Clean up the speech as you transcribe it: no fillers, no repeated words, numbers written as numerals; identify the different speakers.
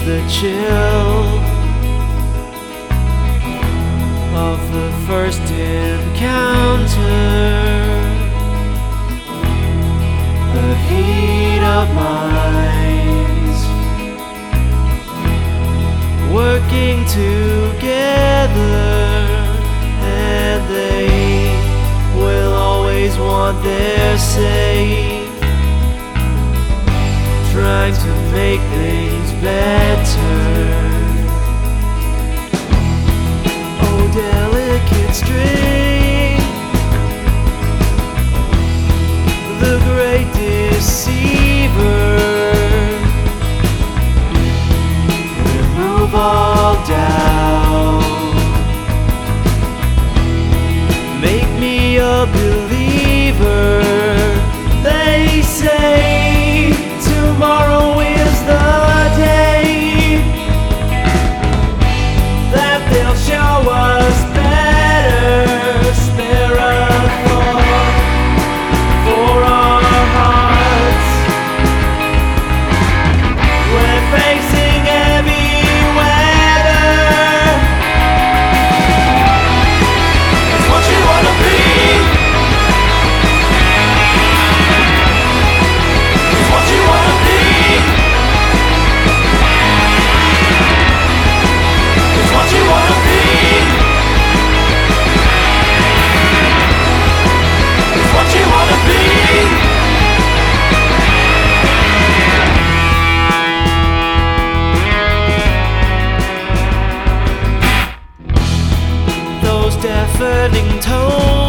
Speaker 1: the chill of the first encounter, the heat of minds working together, and they will always want their say, trying to make things better. Oh, delicate string, the great deceiver, remove all doubt, make me a believer. They say tomorrow is the day that they'll show us better. Spare a thought for our hearts when facing heavy weather. It's what you wanna be. It's what you wanna be. It's what you wanna be. It's what you wanna be. Those deafening tones